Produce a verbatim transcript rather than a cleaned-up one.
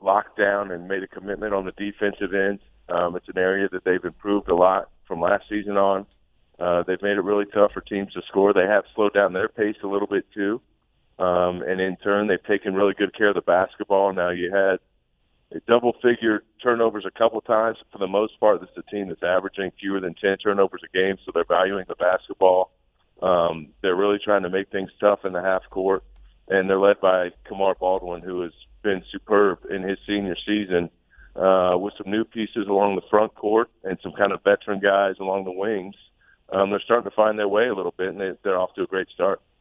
locked down and made a commitment on the defensive end. Um, it's an area that they've improved a lot from last season on. Uh, they've made it really tough for teams to score. They have slowed down their pace a little bit too. Um, and in turn, they've taken really good care of the basketball. Now you had double-figure turnovers a couple times. For the most part, this is a team that's averaging fewer than ten turnovers a game, so they're valuing the basketball. Um, they're really trying to make things tough in the half court, and they're led by Kamar Baldwin, who has been superb in his senior season, uh, with some new pieces along the front court and some kind of veteran guys along the wings. Um, they're starting to find their way a little bit, and they, they're off to a great start.